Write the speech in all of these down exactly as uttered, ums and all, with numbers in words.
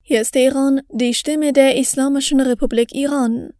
Hier ist Teheran, die Stimme der Islamischen Republik Iran.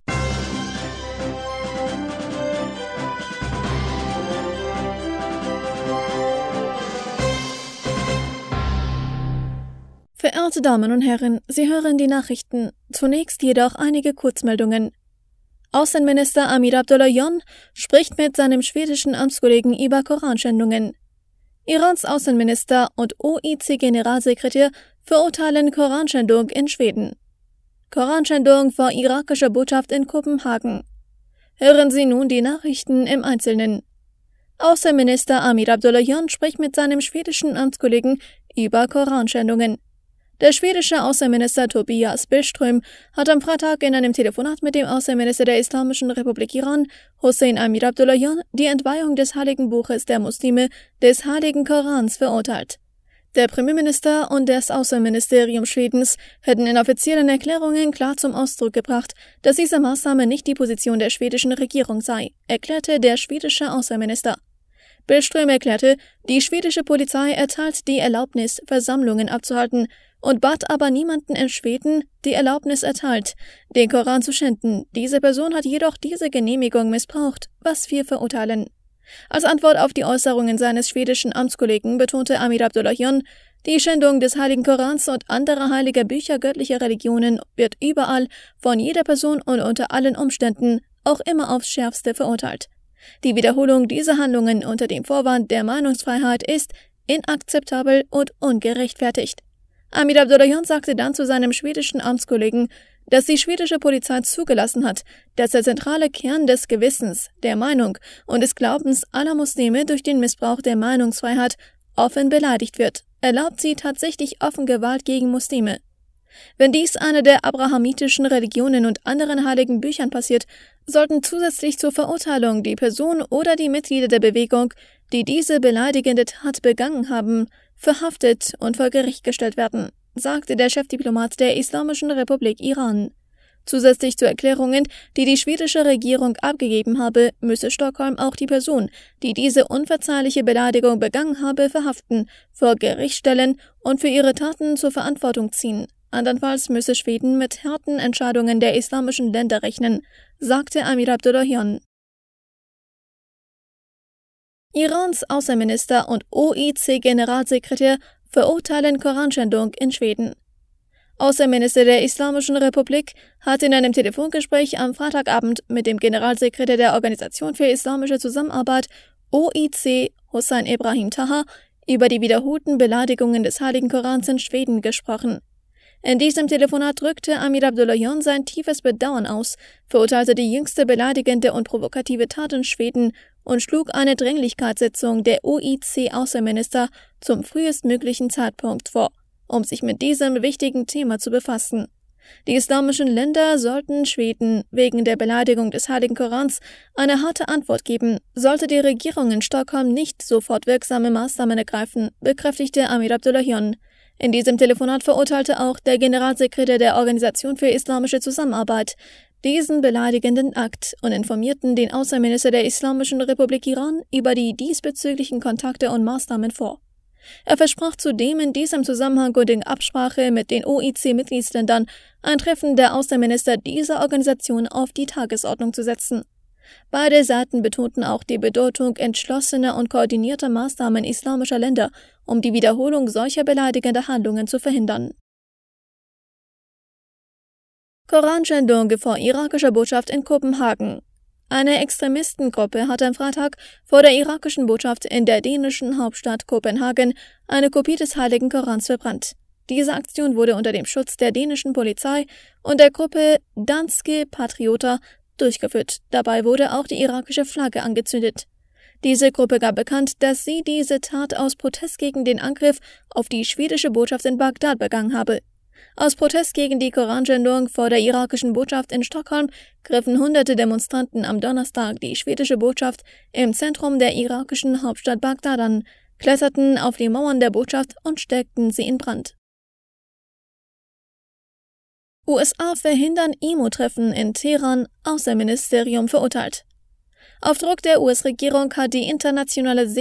Verehrte Damen und Herren, Sie hören die Nachrichten. Zunächst jedoch einige Kurzmeldungen. Außenminister Amir Abdullahian spricht mit seinem schwedischen Amtskollegen über Koranschändungen. Irans Außenminister und O I C-Generalsekretär verurteilen Koranschändung in Schweden. Koranschändung vor irakischer Botschaft in Kopenhagen. Hören Sie nun die Nachrichten im Einzelnen. Außenminister Amir Abdullahian spricht mit seinem schwedischen Amtskollegen über Koranschändungen. Der schwedische Außenminister Tobias Billström hat am Freitag in einem Telefonat mit dem Außenminister der Islamischen Republik Iran, Hossein Amir Abdullahian, die Entweihung des Heiligen Buches der Muslime, des Heiligen Korans, verurteilt. Der Premierminister und das Außenministerium Schwedens hätten in offiziellen Erklärungen klar zum Ausdruck gebracht, dass diese Maßnahme nicht die Position der schwedischen Regierung sei, erklärte der schwedische Außenminister. Billström erklärte, die schwedische Polizei erteilt die Erlaubnis, Versammlungen abzuhalten, und bat aber niemanden in Schweden, die Erlaubnis erteilt, den Koran zu schänden. Diese Person hat jedoch diese Genehmigung missbraucht, was wir verurteilen. Als Antwort auf die Äußerungen seines schwedischen Amtskollegen betonte Amir Abdullahian, die Schändung des Heiligen Korans und anderer heiliger Bücher göttlicher Religionen wird überall, von jeder Person und unter allen Umständen auch immer aufs Schärfste verurteilt. Die Wiederholung dieser Handlungen unter dem Vorwand der Meinungsfreiheit ist inakzeptabel und ungerechtfertigt. Amir Abdullahian sagte dann zu seinem schwedischen Amtskollegen, dass die schwedische Polizei zugelassen hat, dass der zentrale Kern des Gewissens, der Meinung und des Glaubens aller Muslime durch den Missbrauch der Meinungsfreiheit offen beleidigt wird, erlaubt sie tatsächlich offen Gewalt gegen Muslime. Wenn dies einer der abrahamitischen Religionen und anderen heiligen Büchern passiert, sollten zusätzlich zur Verurteilung die Person oder die Mitglieder der Bewegung, die diese beleidigende Tat begangen haben, verhaftet und vor Gericht gestellt werden, sagte der Chefdiplomat der Islamischen Republik Iran. Zusätzlich zu Erklärungen, die die schwedische Regierung abgegeben habe, müsse Stockholm auch die Person, die diese unverzeihliche Beleidigung begangen habe, verhaften, vor Gericht stellen und für ihre Taten zur Verantwortung ziehen. Andernfalls müsse Schweden mit harten Entscheidungen der islamischen Länder rechnen, sagte Amir Abdullahian. Irans Außenminister und O I C-Generalsekretär verurteilen Koranschändung in Schweden. Außenminister der Islamischen Republik hat in einem Telefongespräch am Freitagabend mit dem Generalsekretär der Organisation für Islamische Zusammenarbeit O I C, Hossein Ebrahim Taha, über die wiederholten Beleidigungen des Heiligen Korans in Schweden gesprochen. In diesem Telefonat drückte Amir Abdullahian sein tiefes Bedauern aus, verurteilte die jüngste beleidigende und provokative Tat in Schweden und schlug eine Dringlichkeitssitzung der O I C-Außenminister zum frühestmöglichen Zeitpunkt vor, um sich mit diesem wichtigen Thema zu befassen. Die islamischen Länder sollten Schweden wegen der Beleidigung des Heiligen Korans eine harte Antwort geben, sollte die Regierung in Stockholm nicht sofort wirksame Maßnahmen ergreifen, bekräftigte Amir Abdullahian. In diesem Telefonat verurteilte auch der Generalsekretär der Organisation für Islamische Zusammenarbeit diesen beleidigenden Akt und informierten den Außenminister der Islamischen Republik Iran über die diesbezüglichen Kontakte und Maßnahmen vor. Er versprach zudem in diesem Zusammenhang und in Absprache mit den O I C-Mitgliedsländern ein Treffen der Außenminister dieser Organisation auf die Tagesordnung zu setzen. Beide Seiten betonten auch die Bedeutung entschlossener und koordinierter Maßnahmen islamischer Länder, um die Wiederholung solcher beleidigender Handlungen zu verhindern. Koranschändung vor irakischer Botschaft in Kopenhagen. Eine Extremistengruppe hat am Freitag vor der irakischen Botschaft in der dänischen Hauptstadt Kopenhagen eine Kopie des Heiligen Korans verbrannt. Diese Aktion wurde unter dem Schutz der dänischen Polizei und der Gruppe Danske Patrioter durchgeführt. Dabei wurde auch die irakische Flagge angezündet. Diese Gruppe gab bekannt, dass sie diese Tat aus Protest gegen den Angriff auf die schwedische Botschaft in Bagdad begangen habe. Aus Protest gegen die Koranschändung vor der irakischen Botschaft in Stockholm griffen hunderte Demonstranten am Donnerstag die schwedische Botschaft im Zentrum der irakischen Hauptstadt Bagdad an, kletterten auf die Mauern der Botschaft und steckten sie in Brand. U S A verhindern I M O-Treffen in Teheran, Außenministerium verurteilt. Auf Druck der U S-Regierung hat die Internationale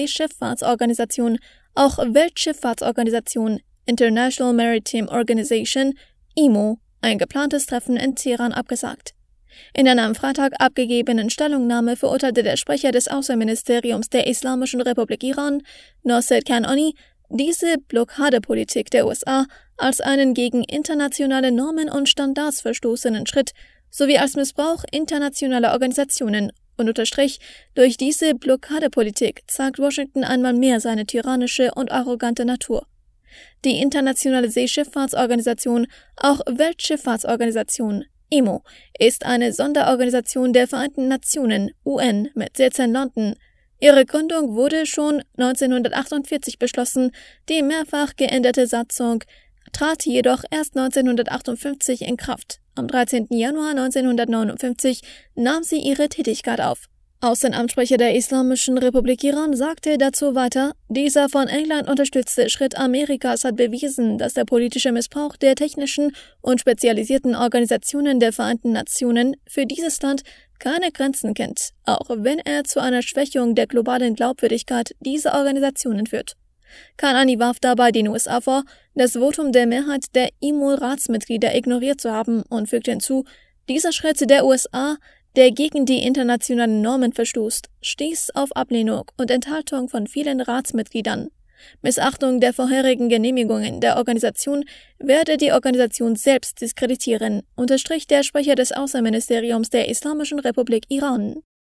Seeschifffahrtsorganisation, auch Weltschifffahrtsorganisation International Maritime Organization, I M O, ein geplantes Treffen in Teheran abgesagt. In einer am Freitag abgegebenen Stellungnahme verurteilte der Sprecher des Außenministeriums der Islamischen Republik Iran, Nosrat Kanani, diese Blockadepolitik der U S A als einen gegen internationale Normen und Standards verstoßenen Schritt sowie als Missbrauch internationaler Organisationen und unterstrich, durch diese Blockadepolitik zeigt Washington einmal mehr seine tyrannische und arrogante Natur. Die Internationale Seeschifffahrtsorganisation, auch Weltschifffahrtsorganisation, I M O, ist eine Sonderorganisation der Vereinten Nationen, U N, mit Sitz in London. Ihre Gründung wurde schon neunzehnhundertachtundvierzig beschlossen, die mehrfach geänderte Satzung trat jedoch erst neunzehnhundertachtundfünfzig in Kraft. Am dreizehnten Januar neunzehnhundertneunundfünfzig nahm sie ihre Tätigkeit auf. Außenamtssprecher der Islamischen Republik Iran sagte dazu weiter, dieser von England unterstützte Schritt Amerikas hat bewiesen, dass der politische Missbrauch der technischen und spezialisierten Organisationen der Vereinten Nationen für dieses Land keine Grenzen kennt, auch wenn er zu einer Schwächung der globalen Glaubwürdigkeit dieser Organisationen führt. Kanani warf dabei den U S A vor, das Votum der Mehrheit der I M O-Ratsmitglieder ignoriert zu haben und fügte hinzu, dieser Schritt der U S A, der gegen die internationalen Normen verstoßt, stieß auf Ablehnung und Enthaltung von vielen Ratsmitgliedern. Missachtung der vorherigen Genehmigungen der Organisation werde die Organisation selbst diskreditieren, unterstrich der Sprecher des Außenministeriums der Islamischen Republik Iran.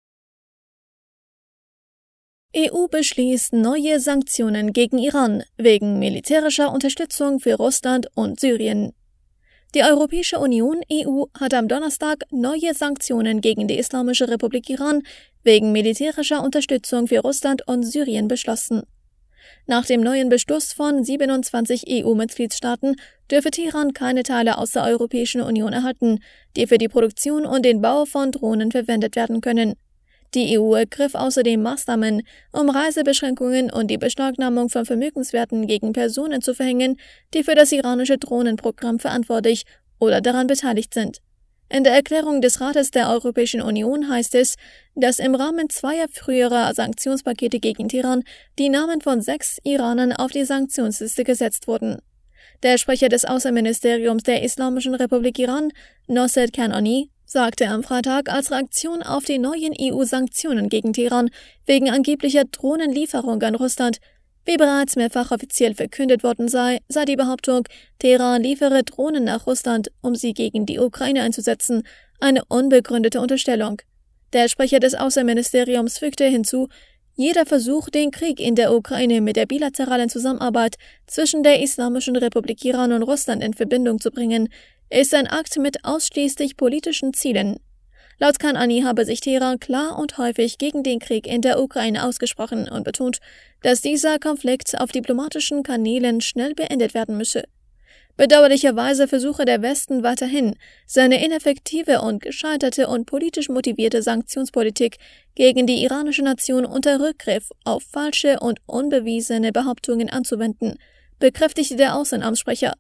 E U beschließt neue Sanktionen gegen Iran wegen militärischer Unterstützung für Russland und Syrien. Die Europäische Union E U hat am Donnerstag neue Sanktionen gegen die Islamische Republik Iran wegen militärischer Unterstützung für Russland und Syrien beschlossen. Nach dem neuen Beschluss von siebenundzwanzig E U-Mitgliedstaaten dürfe Teheran keine Teile aus der Europäischen Union erhalten, die für die Produktion und den Bau von Drohnen verwendet werden können. Die E U ergriff außerdem Maßnahmen, um Reisebeschränkungen und die Beschlagnahmung von Vermögenswerten gegen Personen zu verhängen, die für das iranische Drohnenprogramm verantwortlich oder daran beteiligt sind. In der Erklärung des Rates der Europäischen Union heißt es, dass im Rahmen zweier früherer Sanktionspakete gegen Teheran die Namen von sechs Iranern auf die Sanktionsliste gesetzt wurden. Der Sprecher des Außenministeriums der Islamischen Republik Iran, Nosrat Kanani, sagte am Freitag als Reaktion auf die neuen E U-Sanktionen gegen Teheran wegen angeblicher Drohnenlieferung an Russland, wie bereits mehrfach offiziell verkündet worden sei, sei die Behauptung, Teheran liefere Drohnen nach Russland, um sie gegen die Ukraine einzusetzen, eine unbegründete Unterstellung. Der Sprecher des Außenministeriums fügte hinzu, jeder Versuch, den Krieg in der Ukraine mit der bilateralen Zusammenarbeit zwischen der Islamischen Republik Iran und Russland in Verbindung zu bringen, ist ein Akt mit ausschließlich politischen Zielen. Laut Kanani habe sich Teheran klar und häufig gegen den Krieg in der Ukraine ausgesprochen und betont, dass dieser Konflikt auf diplomatischen Kanälen schnell beendet werden müsse. Bedauerlicherweise versuche der Westen weiterhin, seine ineffektive und gescheiterte und politisch motivierte Sanktionspolitik gegen die iranische Nation unter Rückgriff auf falsche und unbewiesene Behauptungen anzuwenden, bekräftigte der Außenamtssprecher.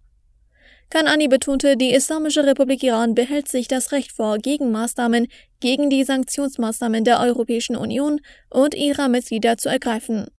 Kanani betonte, die Islamische Republik Iran behält sich das Recht vor, Gegenmaßnahmen gegen die Sanktionsmaßnahmen der Europäischen Union und ihrer Mitglieder zu ergreifen.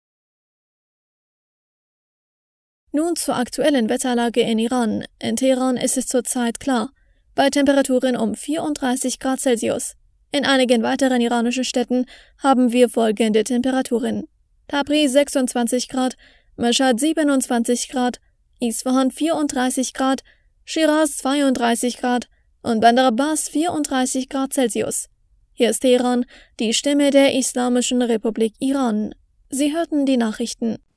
Nun zur aktuellen Wetterlage in Iran. In Teheran ist es zurzeit klar, bei Temperaturen um vierunddreißig Grad Celsius. In einigen weiteren iranischen Städten haben wir folgende Temperaturen: Tabriz sechsundzwanzig Grad, Mashhad siebenundzwanzig Grad, Isfahan vierunddreißig Grad, Shiraz zweiunddreißig Grad und Bandar Abbas vierunddreißig Grad Celsius. Hier ist Teheran, die Stimme der Islamischen Republik Iran. Sie hörten die Nachrichten.